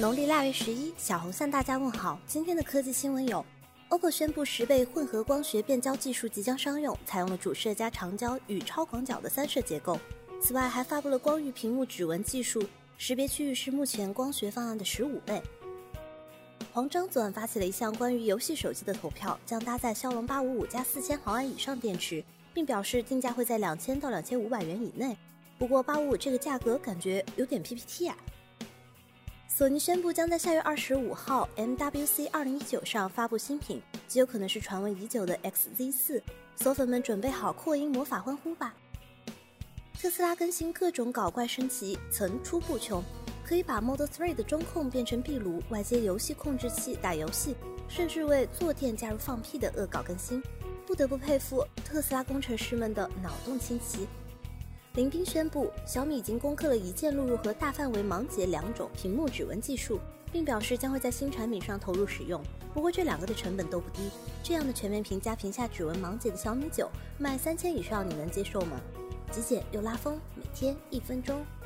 农历腊月11，小红向大家问好。今天的科技新闻有 ：OPPO 宣布10倍混合光学变焦技术即将商用，采用了主摄加长焦与超广角的3摄结构。此外，还发布了光域屏幕指纹技术，识别区域是目前光学方案的15倍。黄章昨晚发起了一项关于游戏手机的投票，将搭载骁龙855加4000毫安以上电池，并表示定价会在2000到2500元以内。不过855这个价格感觉有点 PPT 啊。索尼宣布将在下月25号 MWC 2019上发布新品，极有可能是传闻已久的 XZ4， 索粉们准备好扩音魔法欢呼吧。特斯拉更新各种搞怪升级，层出不穷，可以把 Model 3的中控变成壁炉，外接游戏控制器打游戏，甚至为坐垫加入放屁的恶搞更新，不得不佩服特斯拉工程师们的脑洞清奇。林斌宣布，小米已经攻克了一键录入和大范围盲解2种屏幕指纹技术，并表示将会在新产品上投入使用。不过这2个的成本都不低，这样的全面屏加屏下指纹盲解的小米9卖3000以上，你能接受吗？极简又拉风，每天1分钟。